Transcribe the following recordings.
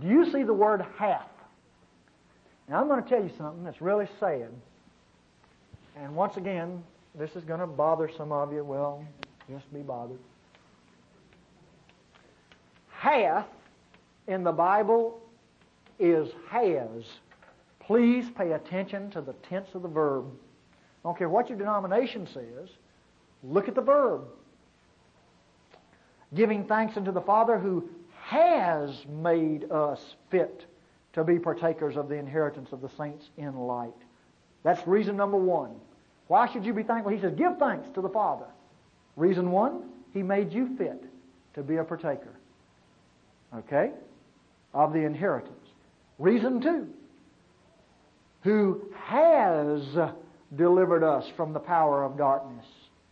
Do you see the word hath? Now I'm going to tell you something that's really sad. And once again, this is going to bother some of you. Well, just be bothered. Hath in the Bible is has. Please pay attention to the tense of the verb. I don't care what your denomination says. Look at the verb. Giving thanks unto the Father who has made us fit to be partakers of the inheritance of the saints in light. That's reason number one. Why should you be thankful? He says, give thanks to the Father. Reason one, He made you fit to be a partaker. Okay? Of the inheritance. Reason two, who has delivered us from the power of darkness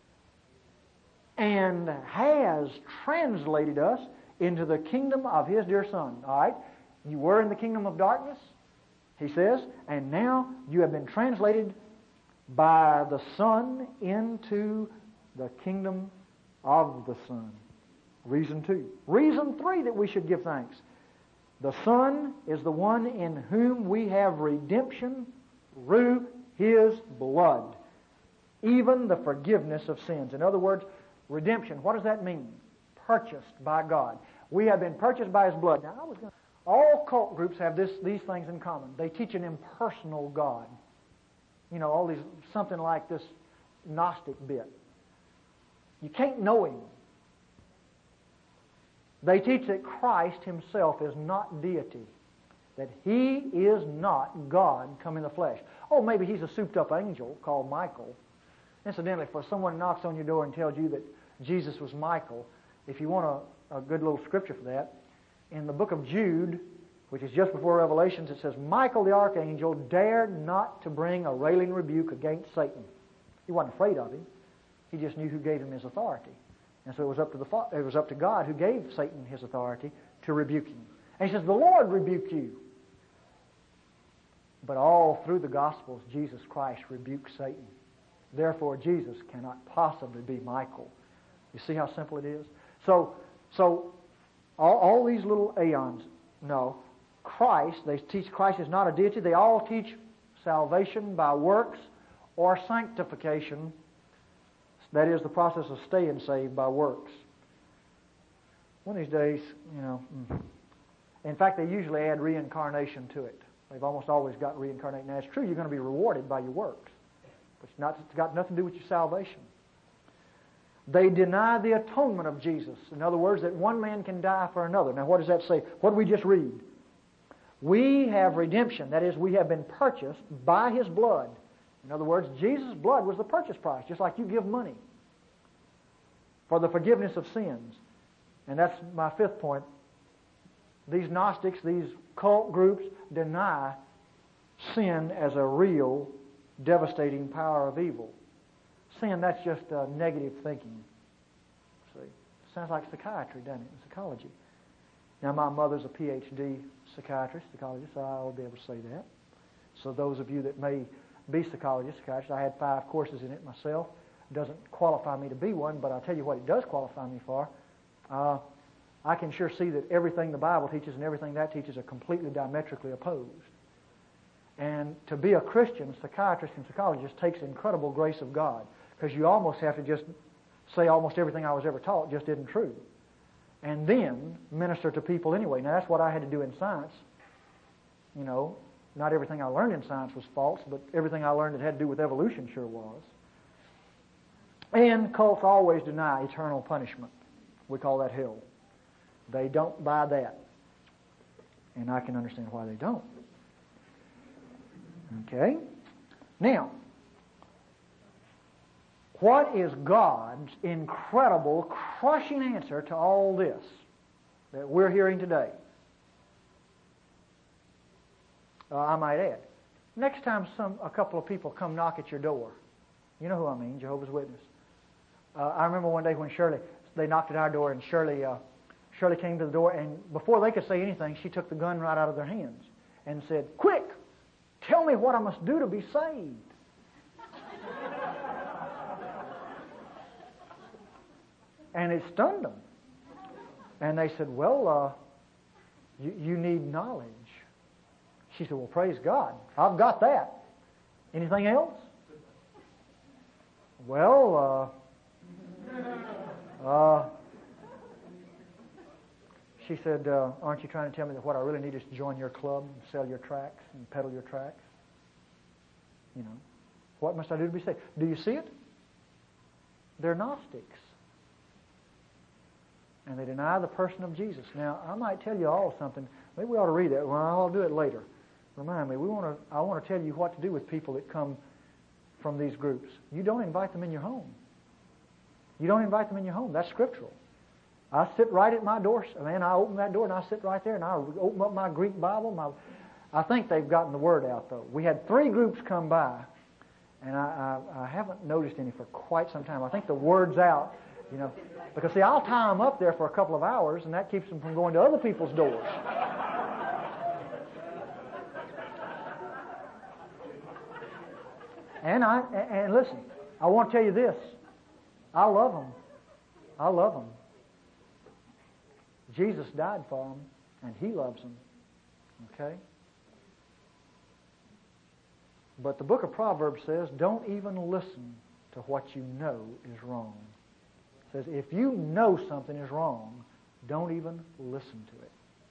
and has translated us into the kingdom of His dear Son. All right? You were in the kingdom of darkness, He says, and now you have been translated by the Son into the kingdom of the Son. Reason two. Reason three that we should give thanks. The Son is the one in whom we have redemption through His blood, even the forgiveness of sins. In other words, redemption, what does that mean? Purchased by God. We have been purchased by His blood. Now, all cult groups have these things in common. They teach an impersonal God. You know, all these, something like this Gnostic bit. You can't know Him. They teach that Christ Himself is not deity, that He is not God come in the flesh. Oh, maybe He's a souped-up angel called Michael. Incidentally, for someone knocks on your door and tells you that Jesus was Michael, if you want a good little scripture for that, in the book of Jude, which is just before Revelations, it says, Michael the archangel dared not to bring a railing rebuke against Satan. He wasn't afraid of him. He just knew who gave him his authority. And so it was up to God who gave Satan his authority to rebuke him. And He says, the Lord rebuke you. But all through the Gospels, Jesus Christ rebuked Satan. Therefore, Jesus cannot possibly be Michael. You see how simple it is? So all these little aeons, no. Christ, they teach Christ is not a deity. They all teach salvation by works or sanctification. That is the process of staying saved by works. One of these days, in fact, they usually add reincarnation to it. They've almost always got reincarnation. Now, it's true you're going to be rewarded by your works, but it's got nothing to do with your salvation. They deny the atonement of Jesus. In other words, that one man can die for another. Now, what does that say? What did we just read? We have redemption. That is, we have been purchased by His blood. In other words, Jesus' blood was the purchase price, just like you give money for the forgiveness of sins. And that's my fifth point. These Gnostics, these cult groups, deny sin as a real, devastating power of evil. Sin, that's just negative thinking. See, sounds like psychiatry, doesn't it? Psychology. Now, my mother's a PhD psychiatrist, psychologist, so I'll be able to say that. So those of you that may be psychologists, psychiatrists, I had 5 courses in it myself. It doesn't qualify me to be one, but I'll tell you what it does qualify me for. I can sure see that everything the Bible teaches and everything that teaches are completely diametrically opposed. And to be a Christian psychiatrist and psychologist takes incredible grace of God, because you almost have to just say almost everything I was ever taught just isn't true, and then minister to people anyway. Now, that's what I had to do in science. You know, not everything I learned in science was false, but everything I learned that had to do with evolution sure was. And cults always deny eternal punishment. We call that hell. They don't buy that. And I can understand why they don't. Okay? Now, what is God's incredible, crushing answer to all this that we're hearing today? I might add, next time a couple of people come knock at your door, you know who I mean, Jehovah's Witness. I remember one day when they knocked at our door, and Shirley came to the door, and before they could say anything, she took the gun right out of their hands and said, "Quick, tell me what I must do to be saved." And it stunned them. And they said, "Well, You need knowledge. She said, well, praise God. I've got that. Anything else? Well, she said, aren't you trying to tell me that what I really need is to join your club and sell your tracts and peddle your tracts? You know, what must I do to be saved? Do you see it? They're Gnostics. And they deny the person of Jesus. Now, I might tell you all something. Maybe we ought to read that. Well, I'll do it later. Remind me. I want to tell you what to do with people that come from these groups. You don't invite them in your home. You don't invite them in your home. That's scriptural. I sit right at my door. Man, I open that door and I sit right there and I open up my Greek Bible. I think they've gotten the word out, though. We had 3 groups come by, and I haven't noticed any for quite some time. I think the word's out, you know. Because, see, I'll tie them up there for a couple of hours, and that keeps them from going to other people's doors. And listen, I want to tell you this. I love them. I love them. Jesus died for them, and He loves them. Okay? But the book of Proverbs says, don't even listen to what you know is wrong. It says, if you know something is wrong, don't even listen to it.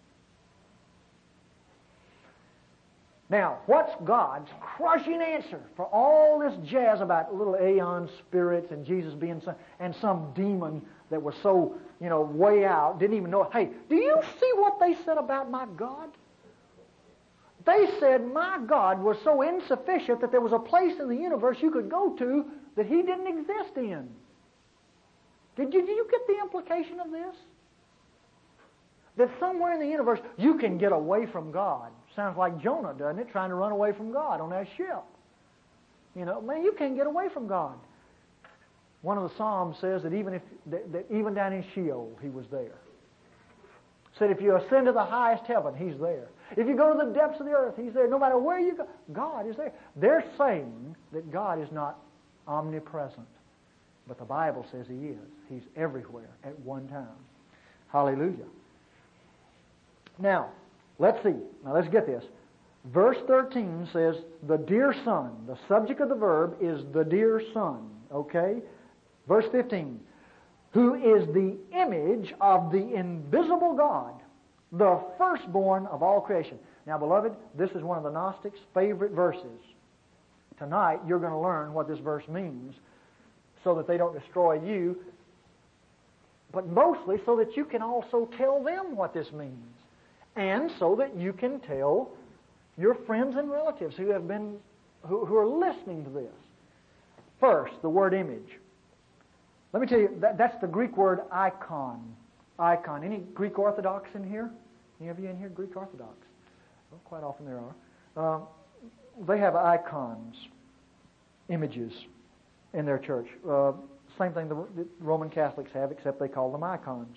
Now, what's God's crushing answer for all this jazz about little aeon spirits and Jesus being some demon that was so, way out, didn't even know it? Hey, do you see what they said about my God? They said my God was so insufficient that there was a place in the universe you could go to that He didn't exist in. Did you get the implication of this? That somewhere in the universe you can get away from God. Sounds like Jonah, doesn't it? Trying to run away from God on that ship. Man, you can't get away from God. One of the Psalms says that even down in Sheol, He was there. Said if you ascend to the highest heaven, He's there. If you go to the depths of the earth, He's there. No matter where you go, God is there. They're saying that God is not omnipresent. But the Bible says He is. He's everywhere at one time. Hallelujah. Now, let's see. Now, let's get this. Verse 13 says, the dear Son. The subject of the verb is the dear Son. Okay? Verse 15. Who is the image of the invisible God, the firstborn of all creation. Now, beloved, this is one of the Gnostics' favorite verses. Tonight, you're going to learn what this verse means so that they don't destroy you, but mostly so that you can also tell them what this means, and so that you can tell your friends and relatives who are listening to this. First, the word image. Let me tell you, that's the Greek word icon. Icon. Any Greek Orthodox in here? Any of you in here Greek Orthodox? Well, quite often there are. They have icons, images, in their church. Same thing the Roman Catholics have, except they call them icons.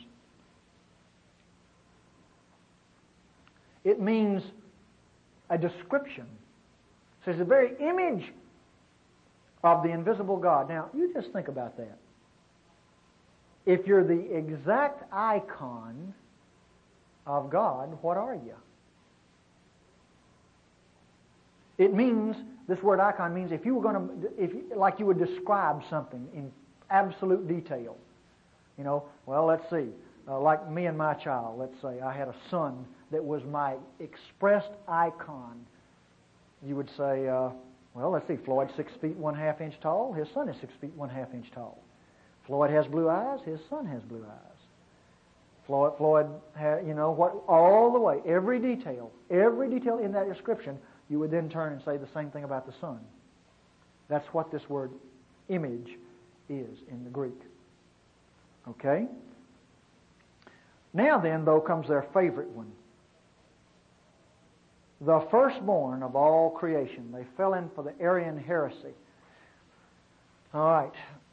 It means a description. So it's the very image of the invisible God. Now, you just think about that. If you're the exact icon of God, what are you? It means, this word icon means if you were going to, like you would describe something in absolute detail. Well, let's see. Like me and my child, let's say I had a son that was my expressed icon. You would say, well, let's see, Floyd's 6 feet 1/2 inch tall. His son is 6 feet 1/2 inch tall. Floyd has blue eyes. His son has blue eyes. Floyd had, all the way, every detail in that description, you would then turn and say the same thing about the son. That's what this word image is in the Greek. Okay? Now then, though, comes their favorite one. The firstborn of all creation. They fell in for the Arian heresy. All right.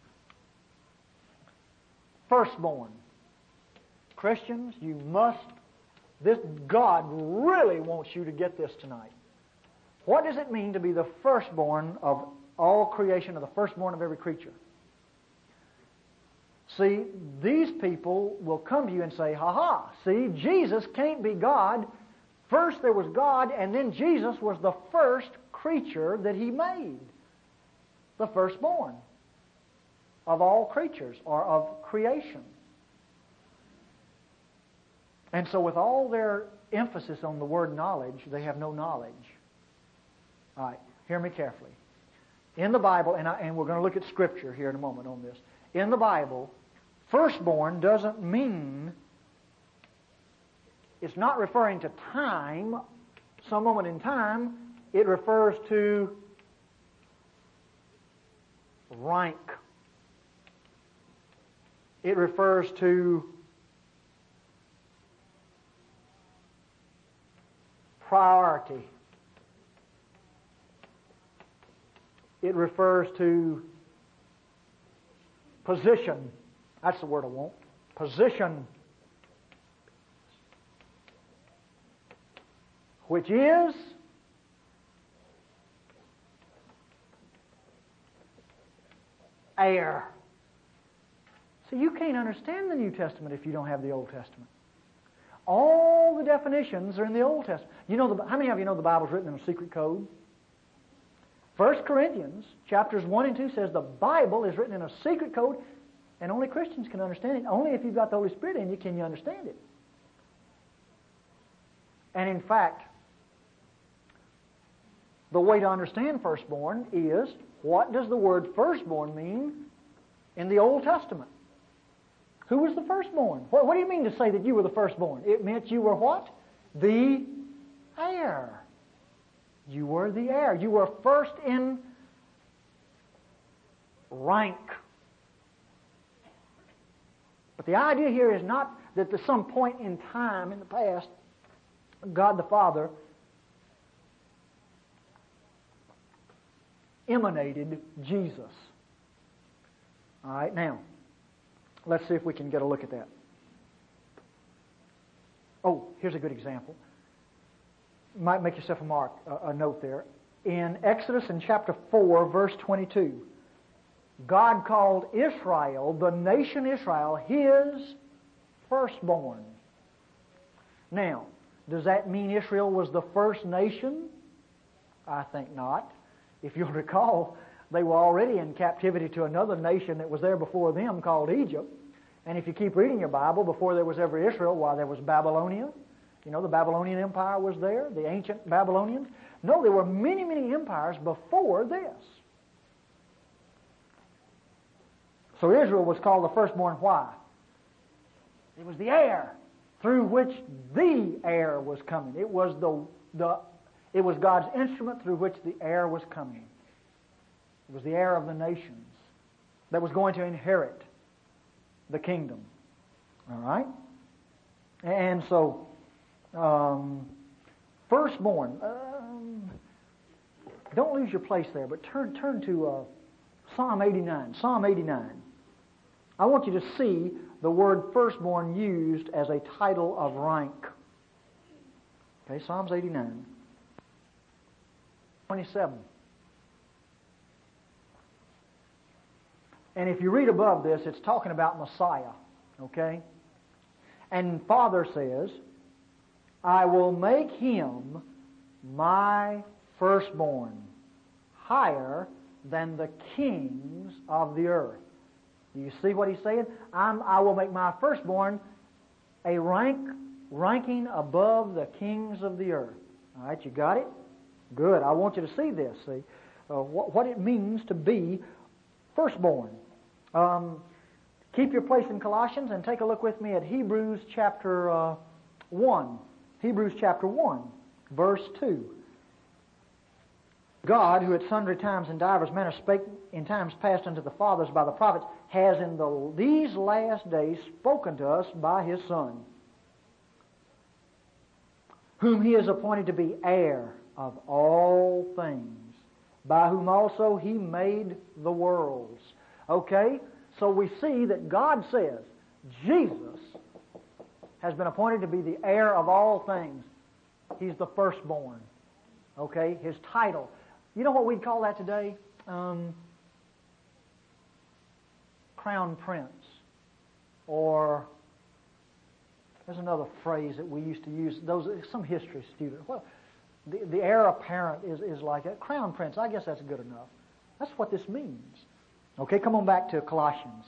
Firstborn. Christians, you must, this God really wants you to get this tonight. What does it mean to be the firstborn of all creation, or the firstborn of every creature? See, these people will come to you and say, ha, see, Jesus can't be God. First there was God, and then Jesus was the first creature that He made. The firstborn of all creatures, or of creation. And so with all their emphasis on the word knowledge, they have no knowledge. All right, hear me carefully. In the Bible, and we're going to look at Scripture here in a moment on this. In the Bible, firstborn doesn't mean, it's not referring to time, some moment in time. It refers to rank. It refers to priority. It refers to position. That's the word I want. Position. Which is heir. See, you can't understand the New Testament if you don't have the Old Testament. All the definitions are in the Old Testament. You know, how many of you know the Bible's written in a secret code? 1 Corinthians chapters 1 and 2 says the Bible is written in a secret code, and only Christians can understand it. Only if you've got the Holy Spirit in you can you understand it. And in fact, the way to understand firstborn is, what does the word firstborn mean in the Old Testament? Who was the firstborn? What do you mean to say that you were the firstborn? It meant you were what? The heir. You were the heir. You were first in rank. But the idea here is not that at some point in time in the past, God the Father emanated Jesus. All right, now, let's see if we can get a look at that. Oh, here's a good example. You might make yourself a note there. In Exodus in chapter 4, verse 22, God called Israel, the nation Israel, His firstborn. Now, does that mean Israel was the first nation? I think not. If you'll recall, they were already in captivity to another nation that was there before them called Egypt. And if you keep reading your Bible, before there was ever Israel, why, there was Babylonia. You know, the Babylonian Empire was there, the ancient Babylonians. No, there were many, many empires before this. So Israel was called the firstborn. Why? It was the heir through which the heir was coming. It was it was God's instrument through which the heir was coming. It was the heir of the nations that was going to inherit the kingdom. All right? And so, firstborn. Don't lose your place there, but turn to Psalm 89. Psalm 89. I want you to see the word firstborn used as a title of rank. Okay, Psalms 89. 27. And if you read above this, it's talking about Messiah. Okay? And Father says, I will make him my firstborn, higher than the kings of the earth. Do you see what he's saying? I will make my firstborn a ranking above the kings of the earth. All right, you got it? Good. I want you to see this. See what it means to be firstborn. Keep your place in Colossians and take a look with me at Hebrews chapter 1. Hebrews chapter 1, verse 2. God, who at sundry times and divers manners spake in times past unto the fathers by the prophets, has in these last days spoken to us by His Son, whom He has appointed to be heir of all things, by whom also He made the worlds. Okay? So we see that God says Jesus has been appointed to be the heir of all things. He's the firstborn. Okay? His title. You know what we'd call that today? Crown Prince. or there's another phrase that we used to use. Some history student. Well, the heir apparent is like a crown prince. I guess that's good enough. That's what this means. Okay, come on back to Colossians.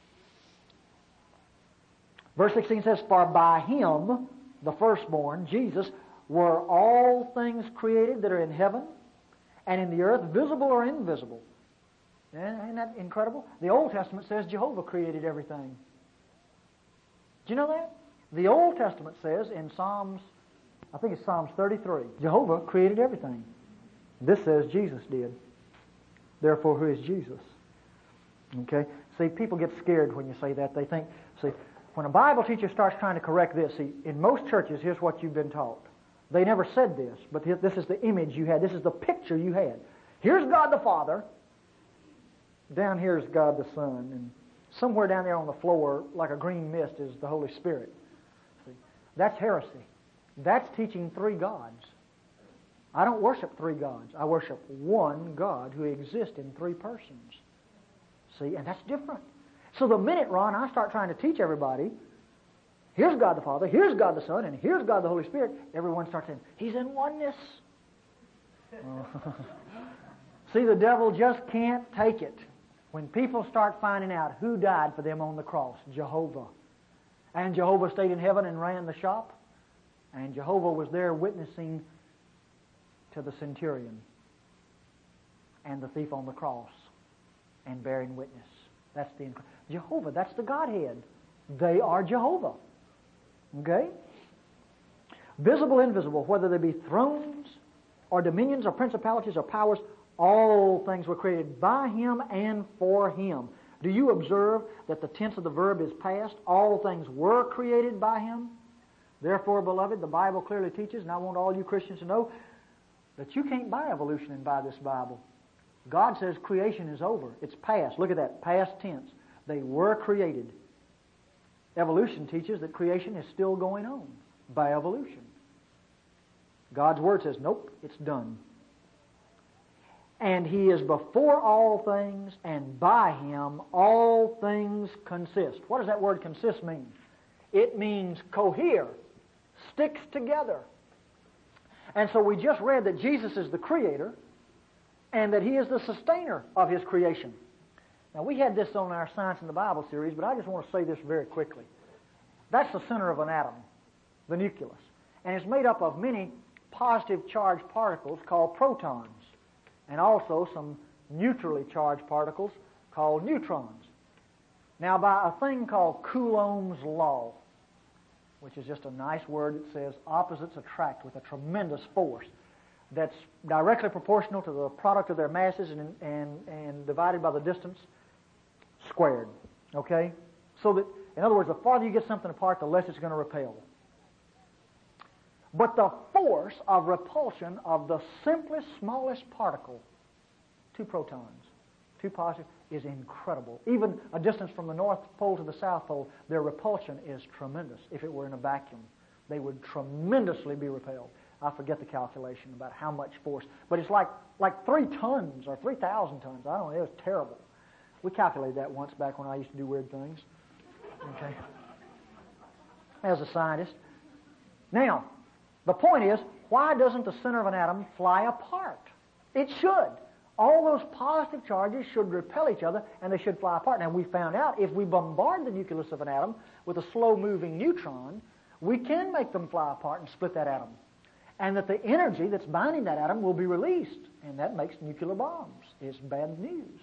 Verse 16 says, "For by Him, the firstborn, Jesus, were all things created that are in heaven and in the earth, visible or invisible." Isn't that incredible? The Old Testament says Jehovah created everything. Do you know that? The Old Testament says in Psalms, I think it's Psalms 33, Jehovah created everything. This says Jesus did. Therefore, who is Jesus? Okay? See, people get scared when you say that. They think, see, when a Bible teacher starts trying to correct this, see, in most churches, here's what you've been taught. They never said this, but this is the image you had. This is the picture you had. Here's God the Father. Down here is God the Son. And somewhere down there on the floor, like a green mist, is the Holy Spirit. See, that's heresy. That's teaching three gods. I don't worship three gods. I worship one God who exists in three persons. See, and that's different. So the minute, Ron, I start trying to teach everybody, here's God the Father, here's God the Son, and here's God the Holy Spirit, everyone starts saying, He's in oneness. See, the devil just can't take it. When people start finding out who died for them on the cross, Jehovah. And Jehovah stayed in heaven and ran the shop. And Jehovah was there witnessing to the centurion and the thief on the cross and bearing witness. That's the Jehovah, that's the Godhead. They are Jehovah. Okay? Visible, invisible, whether they be thrones or dominions or principalities or powers, all things were created by Him and for Him. Do you observe that the tense of the verb is past? All things were created by Him. Therefore, beloved, the Bible clearly teaches, and I want all you Christians to know, that you can't buy evolution and buy this Bible. God says creation is over. It's past. Look at that, past tense. They were created. Evolution teaches that creation is still going on by evolution. God's Word says, nope, it's done. And He is before all things, and by Him all things consist. What does that word consist mean? It means cohere, sticks together. And so we just read that Jesus is the Creator, and that He is the sustainer of His creation. Now, we had this on our Science in the Bible series, but I just want to say this very quickly. That's the center of an atom, the nucleus. And it's made up of many positive charged particles called protons, and also some neutrally charged particles called neutrons. Now, by a thing called Coulomb's law, which is just a nice word that says opposites attract with a tremendous force that's directly proportional to the product of their masses and divided by the distance squared. Okay? So that, in other words, the farther you get something apart, the less it's going to repel. But the force of repulsion of the simplest, smallest particle, 2 protons, 2 positive, is incredible. Even a distance from the North Pole to the South Pole, their repulsion is tremendous. If it were in a vacuum, they would tremendously be repelled. I forget the calculation about how much force, but it's like 3 tons or 3,000 tons. I don't know, it was terrible. We calculated that once back when I used to do weird things. Okay. As a scientist. Now, the point is, why doesn't the center of an atom fly apart? It should. All those positive charges should repel each other, and they should fly apart. Now, we found out if we bombard the nucleus of an atom with a slow-moving neutron, we can make them fly apart and split that atom. And that the energy that's binding that atom will be released, and that makes nuclear bombs. It's bad news.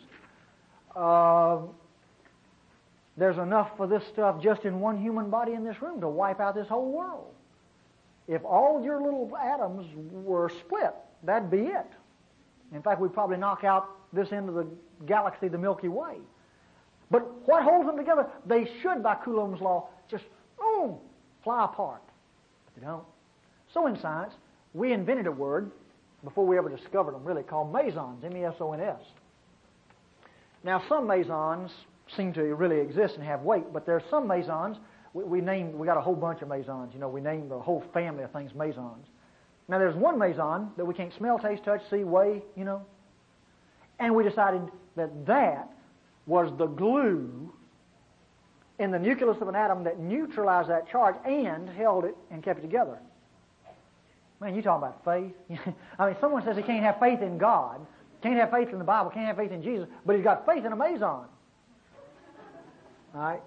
There's enough for this stuff just in one human body in this room to wipe out this whole world. If all your little atoms were split, that'd be it. In fact, we'd probably knock out this end of the galaxy, the Milky Way. But what holds them together? They should, by Coulomb's law, just fly apart. But they don't. So in science, we invented a word, before we ever discovered them, really, called mesons, M-E-S-O-N-S. Now, some mesons seem to really exist and have weight, but there are some mesons, we got a whole bunch of mesons. You know, we named the whole family of things mesons. Now, there's one meson that we can't smell, taste, touch, see, weigh, you know. And we decided that that was the glue in the nucleus of an atom that neutralized that charge and held it and kept it together. Man, you talking about faith? I mean, someone says he can't have faith in God, can't have faith in the Bible, can't have faith in Jesus, but he's got faith in a meson. All right?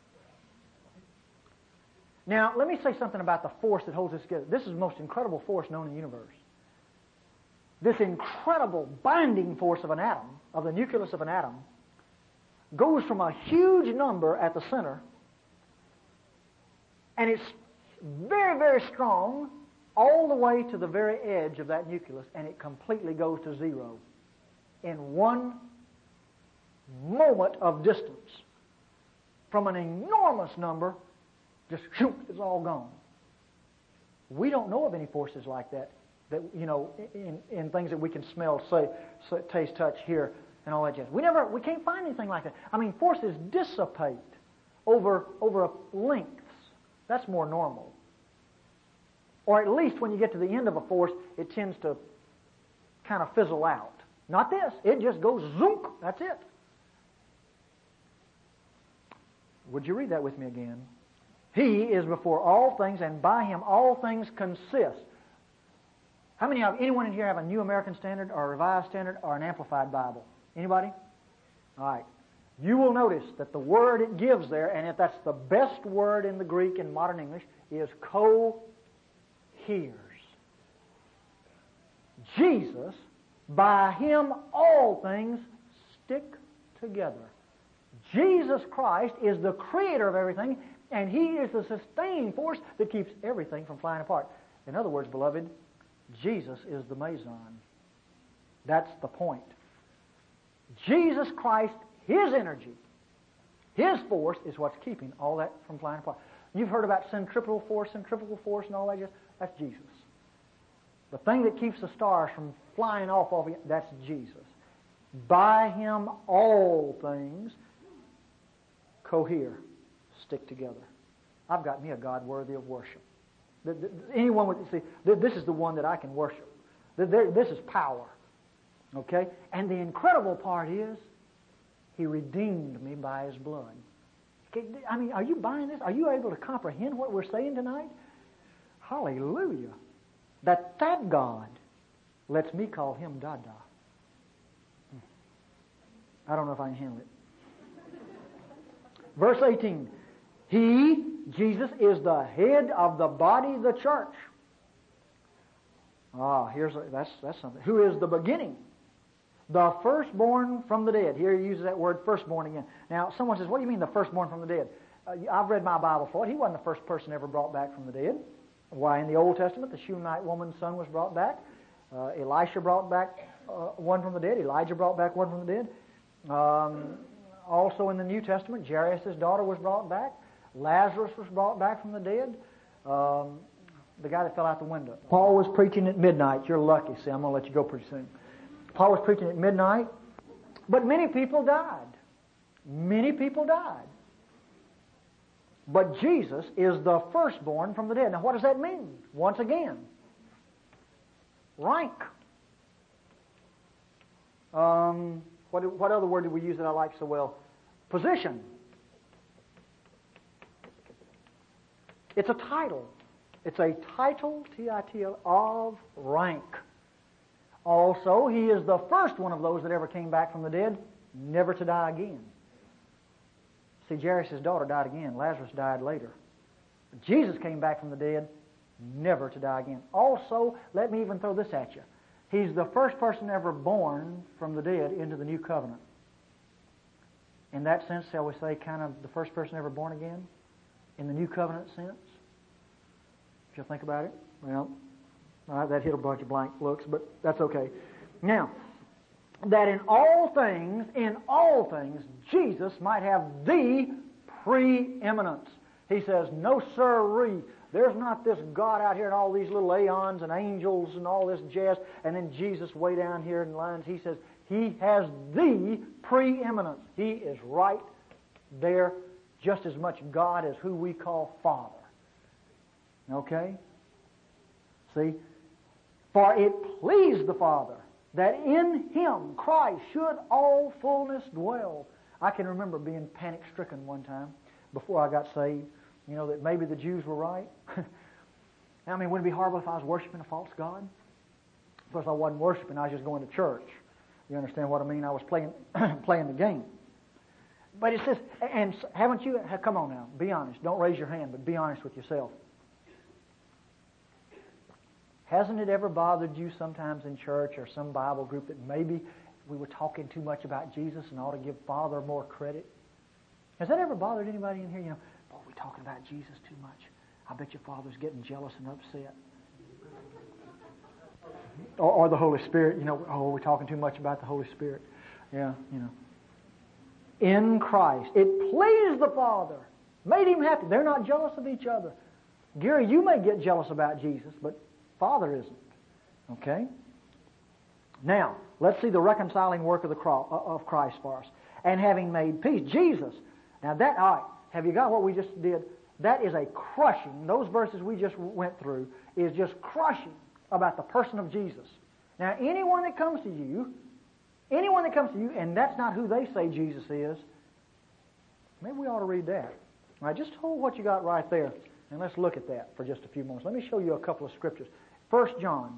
Now, let me say something about the force that holds this together. This is the most incredible force known in the universe. This incredible binding force of an atom, of the nucleus of an atom, goes from a huge number at the center, and it's very, very strong all the way to the very edge of that nucleus, and it completely goes to zero in one moment of distance. From an enormous number, just shoot, it's all gone. We don't know of any forces like that, in things that we can smell, taste, touch, hear, and all that jazz. We can't find anything like that. I mean, forces dissipate over lengths. That's more normal. Or at least when you get to the end of a force, it tends to kind of fizzle out. Not this. It just goes zoom. That's it. Would you read that with me again? He is before all things, and by Him all things consist. How many of anyone in here have a New American Standard or a Revised Standard or an Amplified Bible? Anybody? All right. You will notice that the word it gives there, and if that's the best word in the Greek in modern English, is coheres. Jesus, by Him all things stick together. Jesus Christ is the creator of everything, and He is the sustaining force that keeps everything from flying apart. In other words, beloved, Jesus is the meson. That's the point. Jesus Christ, His energy, His force is what's keeping all that from flying apart. You've heard about centripetal force, and all that. That's Jesus. The thing that keeps the stars from flying off of you, that's Jesus. By Him all things cohere, stick together. I've got me a God worthy of worship. Anyone would see, this is the one that I can worship. This is power. Okay? And the incredible part is, He redeemed me by His blood. Okay, I mean, are you buying this? Are you able to comprehend what we're saying tonight? Hallelujah. That God lets me call Him Dada. I don't know if I can handle it. Verse 18. He, Jesus, is the head of the body, the church. That's something. Who is the beginning? The firstborn from the dead. Here he uses that word firstborn again. Now, someone says, what do you mean the firstborn from the dead? I've read my Bible for it. He wasn't the first person ever brought back from the dead. Why, in the Old Testament, the Shunammite woman's son was brought back. Elisha brought back one from the dead. Elijah brought back one from the dead. Also in the New Testament, Jairus' daughter was brought back. Lazarus was brought back from the dead. The guy that fell out the window. Paul was preaching at midnight. You're lucky. See, I'm going to let you go pretty soon. Paul was preaching at midnight, but many people died. Many people died. But Jesus is the firstborn from the dead. Now, what does that mean? Once again, rank. What other word did we use that I like so well? Position. It's a title. It's a title, T-I-T-L, of rank. Also, He is the first one of those that ever came back from the dead, never to die again. See, Jairus' daughter died again. Lazarus died later. Jesus came back from the dead, never to die again. Also, let me even throw this at you. He's the first person ever born from the dead into the new covenant. In that sense, shall we say, kind of the first person ever born again? In the new covenant sense? If you'll think about it. Well, all right, that hit a bunch of blank looks, but that's okay. Now, that in all things, Jesus might have the preeminence. He says, no sirree. There's not this God out here and all these little aeons and angels and all this jazz, and then Jesus way down here in lines. He says He has the preeminence. He is right there, just as much God as who we call Father. Okay? See? For it pleased the Father that in Him, Christ, should all fullness dwell. I can remember being panic-stricken one time before I got saved, that maybe the Jews were right? I mean, wouldn't it be horrible if I was worshiping a false god? Of course, I wasn't worshiping. I was just going to church. You understand what I mean? I was playing the game. But it says, and haven't you, come on now, be honest. Don't raise your hand, but be honest with yourself. Hasn't it ever bothered you sometimes in church or some Bible group that maybe we were talking too much about Jesus and ought to give Father more credit? Has that ever bothered anybody in here? Boy, we're talking about Jesus too much. I bet your Father's getting jealous and upset. Or the Holy Spirit, we're talking too much about the Holy Spirit. Yeah, In Christ. It pleased the Father. Made Him happy. They're not jealous of each other. Gary, you may get jealous about Jesus, but Father isn't. Okay? Now, let's see the reconciling work of Christ for us. And having made peace. Jesus. Now that, all right, have you got what we just did? That is a crushing, those verses we just went through, is just crushing about the person of Jesus. Now, anyone that comes to you, and that's not who they say Jesus is, maybe we ought to read that. All right, just hold what you got right there, and let's look at that for just a few moments. Let me show you a couple of scriptures. 1 John,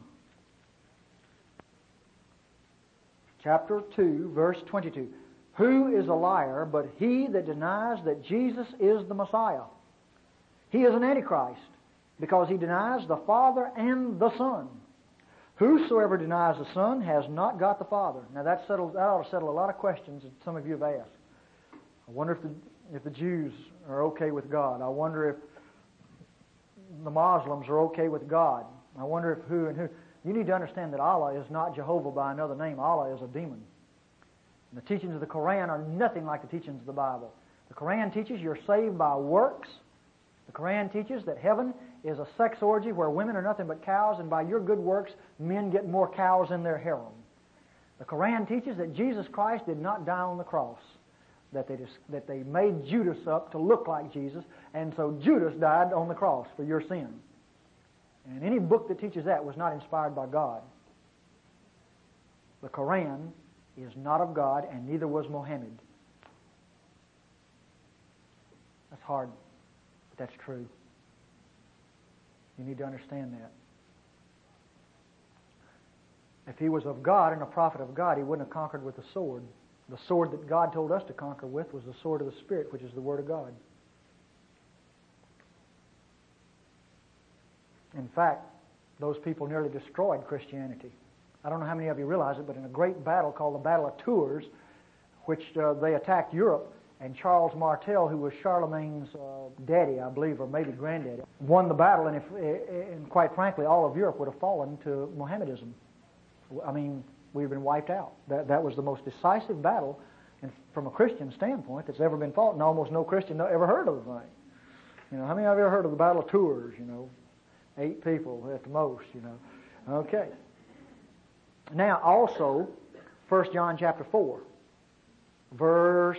chapter 2, verse 22. Who is a liar but he that denies that Jesus is the Messiah? He is an Antichrist, because he denies the Father and the Son. Whosoever denies the Son has not got the Father. Now that ought to settle a lot of questions that some of you have asked. I wonder if the Jews are okay with God. I wonder if the Muslims are okay with God. I wonder if who and who. You need to understand that Allah is not Jehovah by another name. Allah is a demon. And the teachings of the Quran are nothing like the teachings of the Bible. The Quran teaches you're saved by works. The Quran teaches that heaven is a sex orgy where women are nothing but cows, and by your good works, men get more cows in their harem. The Quran teaches that Jesus Christ did not die on the cross, that they made Judas up to look like Jesus, and so Judas died on the cross for your sin. And any book that teaches that was not inspired by God. The Quran is not of God, and neither was Muhammad. That's hard. That's true. You need to understand that. If he was of God and a prophet of God, he wouldn't have conquered with the sword. The sword that God told us to conquer with was the sword of the Spirit, which is the Word of God. In fact, those people nearly destroyed Christianity. I don't know how many of you realize it, but in a great battle called the Battle of Tours, which they attacked Europe, and Charles Martel, who was Charlemagne's daddy, I believe, or maybe granddaddy, won the battle, and quite frankly, all of Europe would have fallen to Mohammedanism. I mean, we've been wiped out. That was the most decisive battle, and from a Christian standpoint, that's ever been fought, and almost no Christian ever heard of the thing. How many of you have heard of the Battle of Tours? 8 people at the most. Okay. Now, also, 1 John chapter 4, verse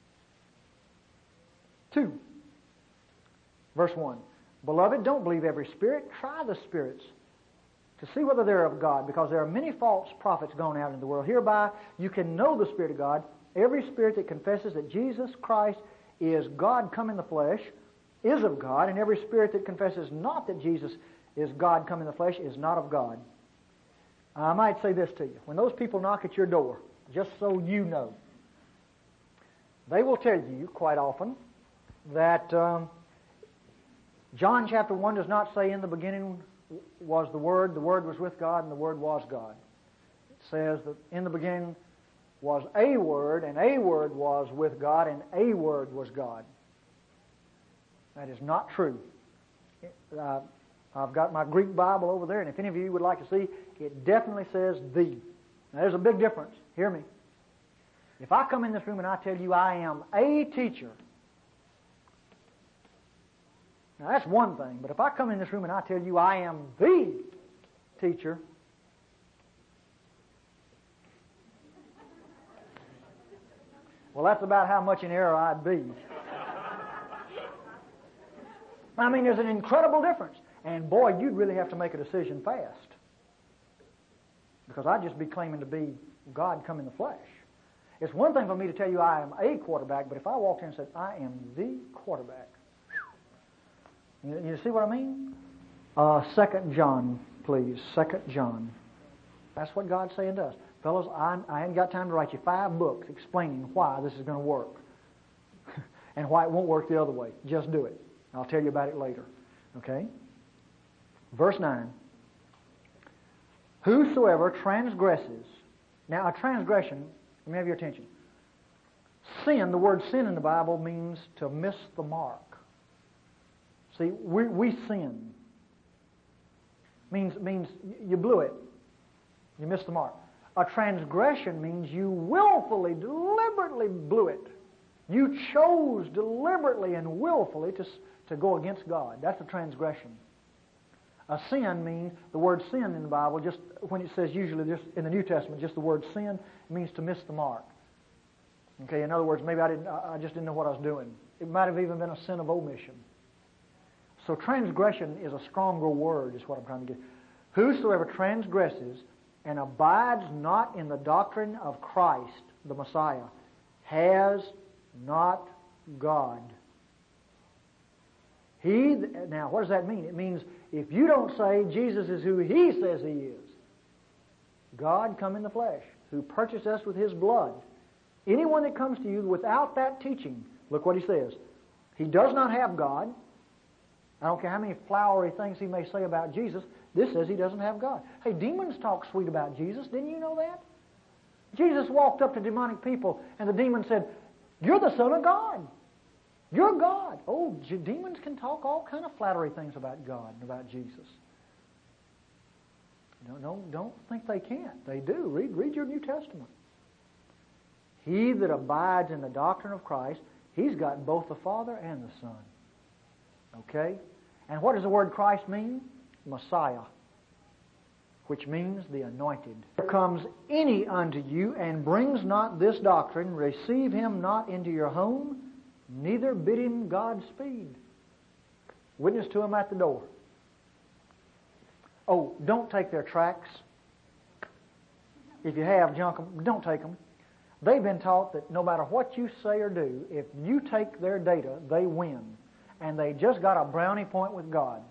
2. Verse 1. Beloved, don't believe every spirit. Try the spirits to see whether they're of God, because there are many false prophets going out into the world. Hereby you can know the Spirit of God. Every spirit that confesses that Jesus Christ is God come in the flesh is of God, and every spirit that confesses not that Jesus is God come in the flesh is not of God. I might say this to you. When those people knock at your door, just so you know, they will tell you quite often that John chapter 1 does not say in the beginning was the Word was with God, and the Word was God. It says that in the beginning was a Word, and a Word was with God, and a Word was God. That is not true. I've got my Greek Bible over there, and if any of you would like to see, it definitely says the. Now, there's a big difference. Hear me. If I come in this room and I tell you I am a teacher, now that's one thing, but if I come in this room and I tell you I am the teacher, well, that's about how much in error I'd be. I mean, there's an incredible difference. And boy, you'd really have to make a decision fast. Because I'd just be claiming to be God come in the flesh. It's one thing for me to tell you I am a quarterback, but if I walked in and said, I am the quarterback, you see what I mean? 2 John, please. 2 John. That's what God's saying to us. Fellows, I ain't got time to write you 5 books explaining why this is going to work and why it won't work the other way. Just do it. I'll tell you about it later. Okay? Verse 9. Whosoever transgresses. Now, a transgression, let me have your attention. Sin, the word sin in the Bible means to miss the mark. See, we sin. Means you blew it. You missed the mark. A transgression means you willfully, deliberately blew it. You chose deliberately and willfully to go against God. That's a transgression. A sin means, the word sin in the Bible, just when it says usually just in the New Testament, just the word sin, it means to miss the mark. Okay, in other words, maybe I just didn't know what I was doing. It might have even been a sin of omission. So transgression is a stronger word, is what I'm trying to get. Whosoever transgresses and abides not in the doctrine of Christ, the Messiah, has not God. Now, what does that mean? It means if you don't say Jesus is who He says He is, God come in the flesh, who purchased us with His blood. Anyone that comes to you without that teaching, look what He says. He does not have God. I don't care how many flowery things he may say about Jesus. This says he doesn't have God. Hey, demons talk sweet about Jesus. Didn't you know that? Jesus walked up to demonic people and the demon said, "You're the Son of God. You're God." Oh, demons can talk all kind of flattery things about God and about Jesus. Don't think they can't. They do. Read your New Testament. He that abides in the doctrine of Christ, he's got both the Father and the Son. Okay? And what does the word Christ mean? Messiah, which means the anointed. There comes any unto you and brings not this doctrine, receive him not into your home, neither bid him Godspeed. Witness to him at the door. Oh, don't take their tracts. If you have, junk them. Don't take them. They've been taught that no matter what you say or do, if you take their data, they win. And they just got a brownie point with God.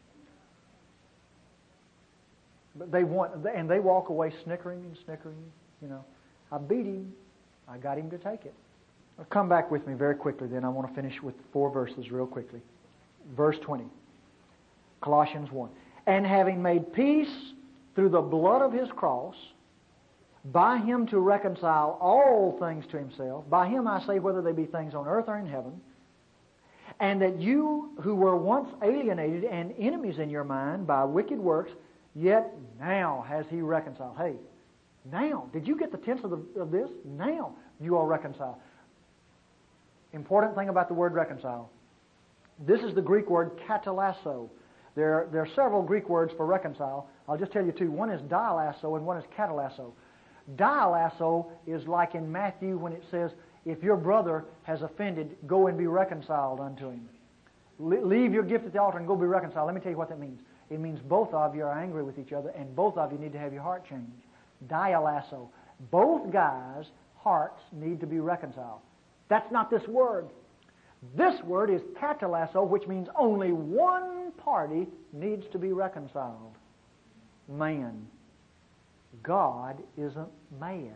But they walk away snickering and snickering. I beat him. I got him to take it. Well, come back with me very quickly then. I want to finish with 4 verses real quickly. Verse 20. Colossians 1. And having made peace through the blood of His cross, by Him to reconcile all things to Himself. By Him I say, whether they be things on earth or in heaven. And that you who were once alienated and enemies in your mind by wicked works, yet now has He reconciled. Hey, now. Did you get the tense of this? Now you are reconciled. Important thing about the word reconcile. This is the Greek word katallasso. There are several Greek words for reconcile. I'll just tell you 2. One is dialasso and one is katallasso. Dialasso is like in Matthew when it says, if your brother has offended, go and be reconciled unto him. Leave your gift at the altar and go be reconciled. Let me tell you what that means. It means both of you are angry with each other and both of you need to have your heart changed. Dialasso. Both guys' hearts need to be reconciled. That's not this word. This word is katallasso, which means only one party needs to be reconciled. Man. God isn't mad.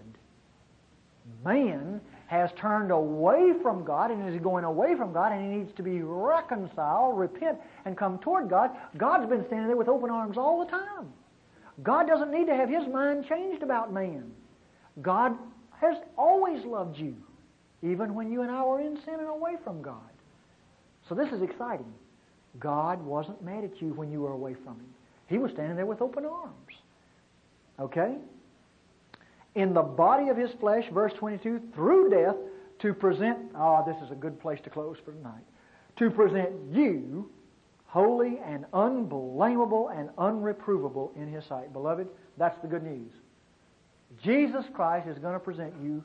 Man has turned away from God and is going away from God and he needs to be reconciled, repent, and come toward God. God's been standing there with open arms all the time. God doesn't need to have His mind changed about man. God has always loved you, even when you and I were in sin and away from God. So this is exciting. God wasn't mad at you when you were away from Him. He was standing there with open arms. Okay? In the body of His flesh, verse 22, through death, to present, this is a good place to close for tonight, to present you holy and unblameable and unreprovable in His sight. Beloved, that's the good news. Jesus Christ is going to present you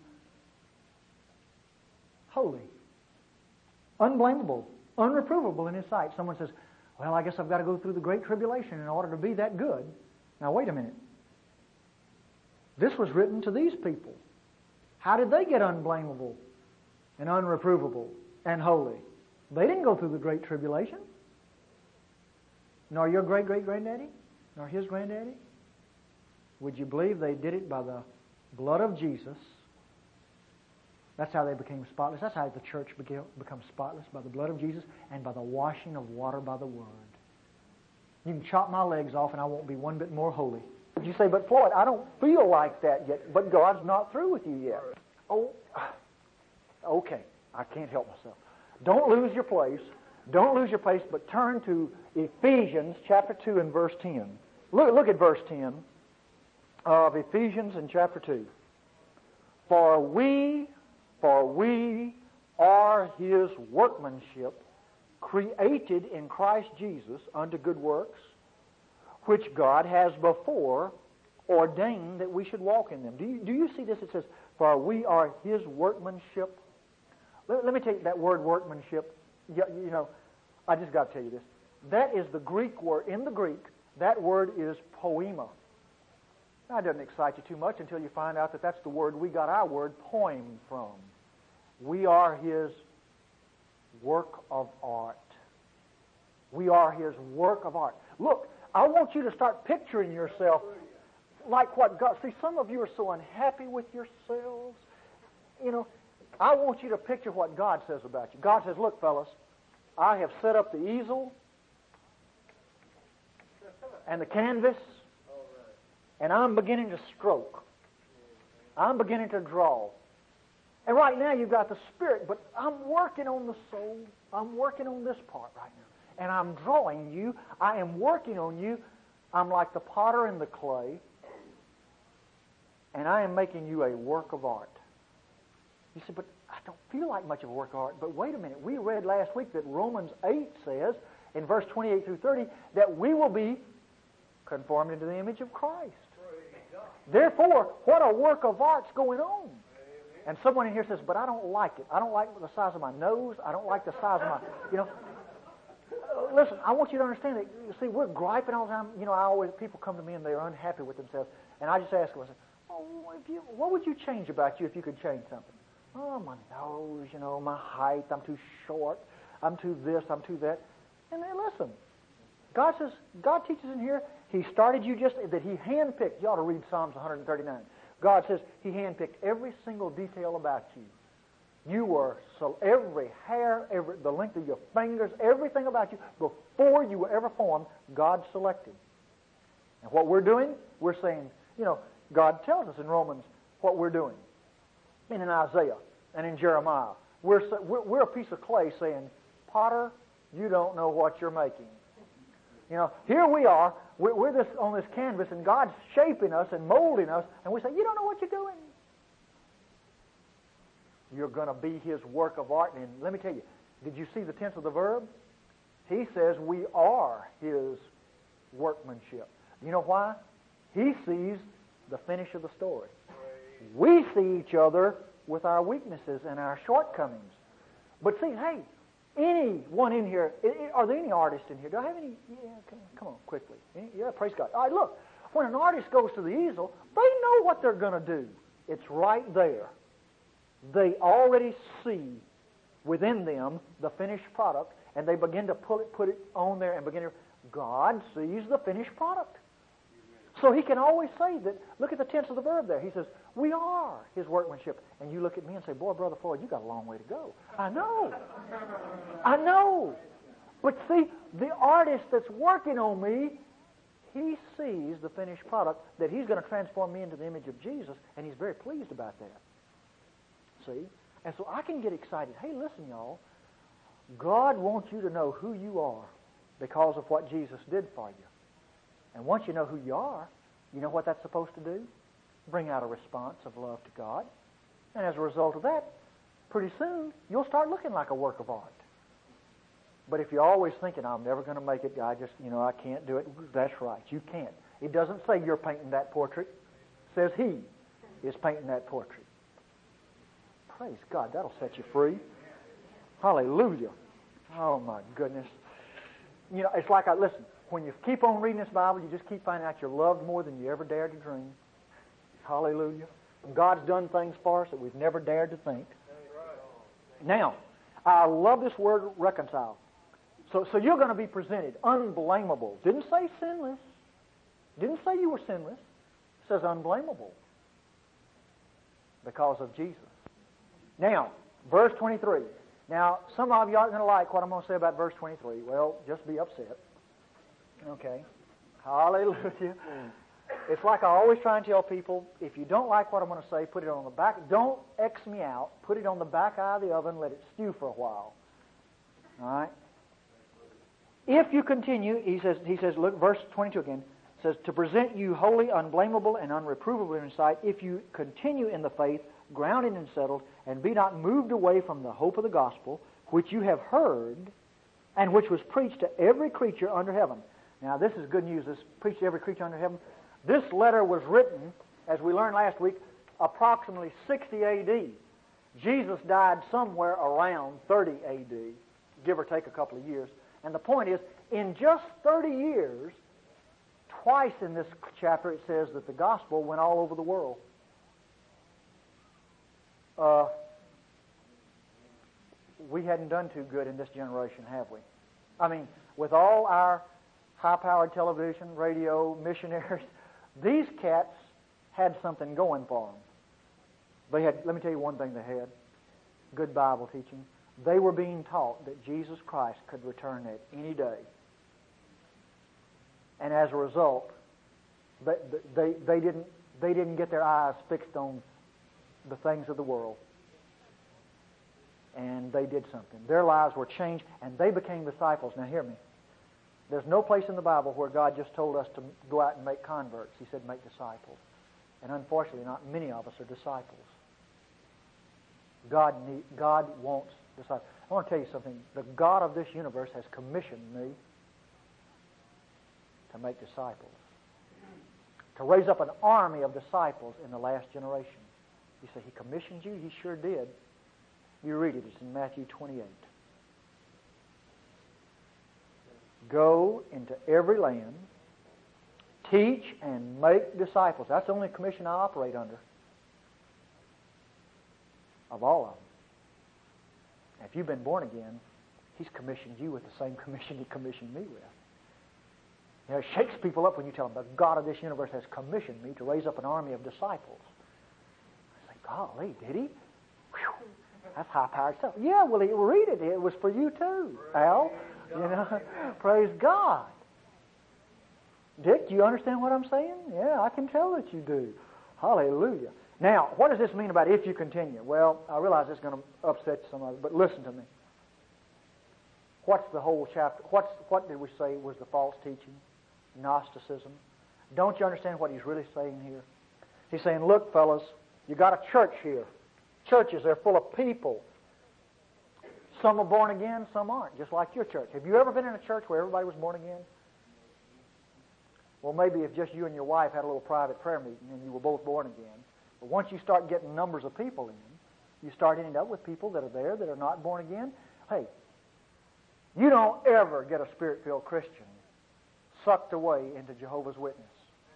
holy, unblameable, unreprovable in His sight. Someone says, well, I guess I've got to go through the Great Tribulation in order to be that good. Now, wait a minute. This was written to these people. How did they get unblameable and unreprovable and holy? They didn't go through the Great Tribulation. Nor your great-great-granddaddy, nor his granddaddy. Would you believe they did it by the blood of Jesus? That's how they became spotless. That's how the church becomes spotless, by the blood of Jesus and by the washing of water by the Word. You can chop my legs off and I won't be one bit more holy. You say, but Floyd, I don't feel like that yet. But God's not through with you yet. Oh, okay. I can't help myself. Don't lose your place. Don't lose your place, but turn to Ephesians chapter 2 and verse 10. Look at verse 10 of Ephesians in chapter 2. For we are His workmanship, created in Christ Jesus unto good works, which God has before ordained that we should walk in them. Do you see this? It says, for we are His workmanship. Let me take that word workmanship. You know, I just got to tell you this. That is the Greek word. In the Greek, that word is poema. Now, it doesn't excite you too much until you find out that that's the word we got our word poem from. We are His work of art. We are His work of art. Look, I want you to start picturing yourself like what God... See, some of you are so unhappy with yourselves. You know, I want you to picture what God says about you. God says, look, fellas, I have set up the easel and the canvas, and I'm beginning to stroke. I'm beginning to draw. And right now you've got the Spirit, but I'm working on the soul. I'm working on this part right now. And I'm drawing you. I am working on you. I'm like the potter and the clay. And I am making you a work of art. You say, but I don't feel like much of a work of art. But wait a minute. We read last week that Romans 8 says, in verse 28 through 30, that we will be conformed into the image of Christ. Therefore, what a work of art's going on. And someone in here says, but I don't like it. I don't like the size of my nose. I don't like the size of my, you know. Listen, I want you to understand that, you see, we're griping all the time. You know, people come to me and they're unhappy with themselves. And I just ask them, I say, what would you change about you if you could change something? Oh, my nose, you know, my height, I'm too short, I'm too this, I'm too that. And then listen, God says, God teaches in here, He started you just, that He handpicked. You ought to read Psalms 139. God says He handpicked every single detail about you. You were, so every hair, the length of your fingers, everything about you, before you were ever formed, God selected. And what we're doing, we're saying, you know, God tells us in Romans what we're doing. And in Isaiah and in Jeremiah, we're a piece of clay saying, Potter, you don't know what you're making. You know, here we are, we're on this canvas, and God's shaping us and molding us, and we say, you don't know what you're doing. You're going to be His work of art. And let me tell you, did you see the tense of the verb? He says we are His workmanship. You know why? He sees the finish of the story. We see each other with our weaknesses and our shortcomings. But see, hey, anyone in here, are there any artists in here? Do I have any? Yeah, come on, quickly. Yeah, praise God. All right, look, when an artist goes to the easel, they know what they're going to do. It's right there. They already see within them the finished product, and they begin to put it on there and begin to... God sees the finished product. So He can always say that, look at the tense of the verb there. He says, we are His workmanship. And you look at me and say, boy, Brother Floyd, you got a long way to go. I know. I know. But see, the artist that's working on me, he sees the finished product that he's going to transform me into the image of Jesus, and he's very pleased about that. See? And so I can get excited. Hey, listen, y'all. God wants you to know who you are because of what Jesus did for you. And once you know who you are, you know what that's supposed to do? Bring out a response of love to God. And as a result of that, pretty soon, you'll start looking like a work of art. But if you're always thinking, I'm never going to make it, I just, I can't do it, that's right, you can't. It doesn't say you're painting that portrait. It says He is painting that portrait. Praise God, that'll set you free. Hallelujah. Oh, my goodness. It's like, listen, when you keep on reading this Bible, you just keep finding out you're loved more than you ever dared to dream. Hallelujah. God's done things for us that we've never dared to think. Now, I love this word reconcile. So you're going to be presented unblameable. Didn't say sinless. Didn't say you were sinless. It says unblameable because of Jesus. Now, verse 23. Now, some of you aren't going to like what I'm going to say about verse 23. Well, just be upset. Okay. Hallelujah. It's like I always try and tell people, if you don't like what I'm going to say, put it on the back. Don't X me out. Put it on the back eye of the oven. Let it stew for a while. All right? If you continue, he says, look, verse 22 again, says, to present you holy, unblameable, and unreprovable in His sight, if you continue in the faith, grounded and settled, and be not moved away from the hope of the gospel, which you have heard, and which was preached to every creature under heaven. Now, this is good news. This preached to every creature under heaven. This letter was written, as we learned last week, approximately 60 A.D. Jesus died somewhere around 30 A.D., give or take a couple of years. And the point is, in just 30 years, twice in this chapter it says that the gospel went all over the world. We hadn't done too good in this generation, have we? I mean, with all our high-powered television, radio, missionaries, these cats had something going for them. They had, let me tell you one thing they had, good Bible teaching. They were being taught that Jesus Christ could return at any day. And as a result, they didn't get their eyes fixed on the things of the world. And they did something. Their lives were changed, and they became disciples. Now hear me. There's no place in the Bible where God just told us to go out and make converts. He said make disciples. And unfortunately, not many of us are disciples. God wants disciples. I want to tell you something. The God of this universe has commissioned me to make disciples. To raise up an army of disciples in the last generation. You say, He commissioned you? He sure did. You read it. It's in Matthew 28. Go into every land, teach and make disciples. That's the only commission I operate under. Of all of them. If you've been born again, He's commissioned you with the same commission He commissioned me with. You know, it shakes people up when you tell them, the God of this universe has commissioned me to raise up an army of disciples. I say, golly, did He? Whew, that's high-powered stuff. Yeah, well, read it. It was for you too, Al. You know, praise God. Dick, do you understand what I'm saying? Yeah, I can tell that you do. Hallelujah. Now, what does this mean about if you continue? Well, I realize it's going to upset some of you, but listen to me. What's the whole chapter? What did we say was the false teaching? Gnosticism. Don't you understand what he's really saying here? He's saying, look, fellas, you got a church here. Churches, they're full of people. Some are born again, some aren't, just like your church. Have you ever been in a church where everybody was born again? Well, maybe if just you and your wife had a little private prayer meeting and you were both born again. But once you start getting numbers of people in, you start ending up with people that are there that are not born again. Hey, you don't ever get a Spirit-filled Christian sucked away into Jehovah's Witness.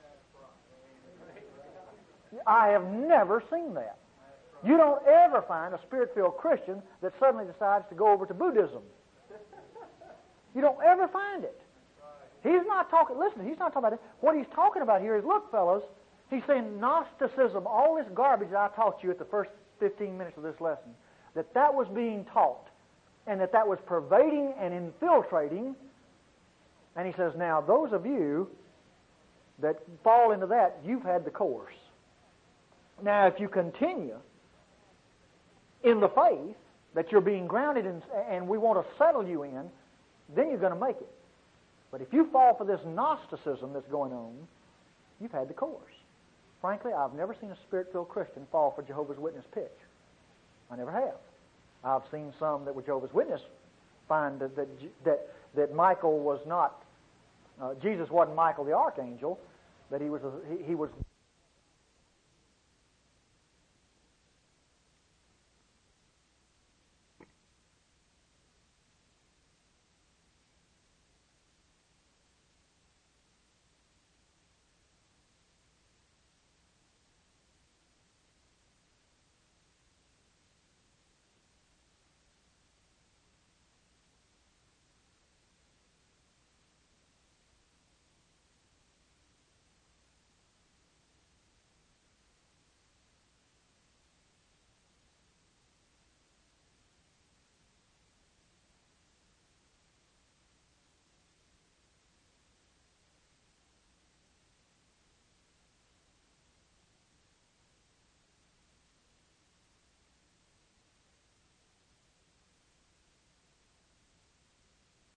I have never seen that. You don't ever find a Spirit-filled Christian that suddenly decides to go over to Buddhism. You don't ever find it. He's not talking, listen, he's not talking about it. What he's talking about here is, look, fellows, he's saying Gnosticism, all this garbage that I taught you at the first 15 minutes of this lesson, that was being taught, and that was pervading and infiltrating. And he says, now, those of you that fall into that, you've had the course. Now, if you continue in the faith that you're being grounded in, and we want to settle you in, then you're going to make it. But if you fall for this Gnosticism that's going on, you've had the course. Frankly, I've never seen a Spirit-filled Christian fall for Jehovah's Witness pitch. I never have. I've seen some that were Jehovah's Witness find that Michael was not, Jesus wasn't Michael the archangel, that he was